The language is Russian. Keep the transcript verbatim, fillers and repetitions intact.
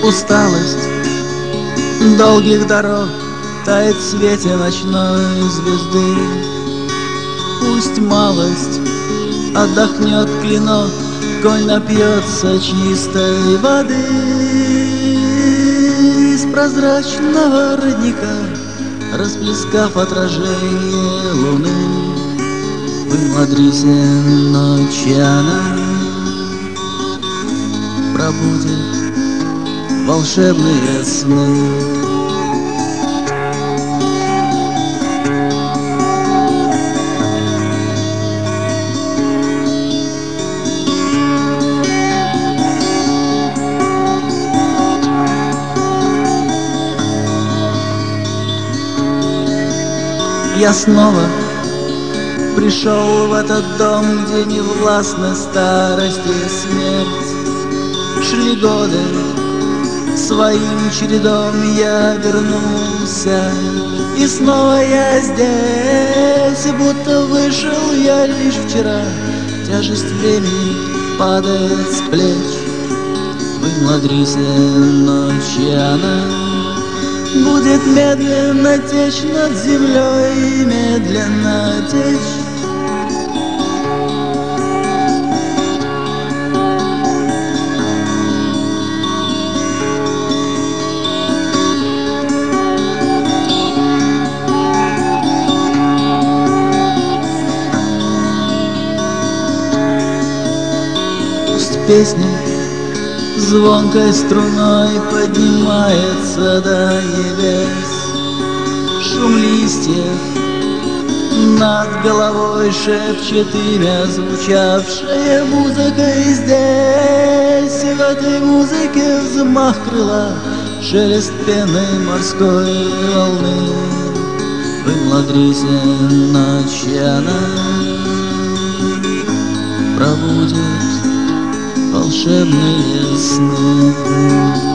Усталость долгих дорог тает в свете ночной звезды. Пусть малость отдохнет клинок, конь напьется чистой воды. Из прозрачного родника, расплескав отражение луны, в Мадриде ночи она пробудет волшебные сны. Я снова пришел в этот дом, где не властны старость и смерть. Шли годы, своим чередом я вернулся, и снова я здесь, будто вышел я лишь вчера. Тяжесть времени падает с плеч, в Мадриде ночи она будет медленно течь над землей, медленно течь. Пусть песня звонкой струной поднимается до небес. Шум листьев над головой шепчет имя, звучавшее музыкой здесь. И в этой музыке взмах крыла, шелест пены морской волны. В Мадриде ночи она пробудет волшебные сны.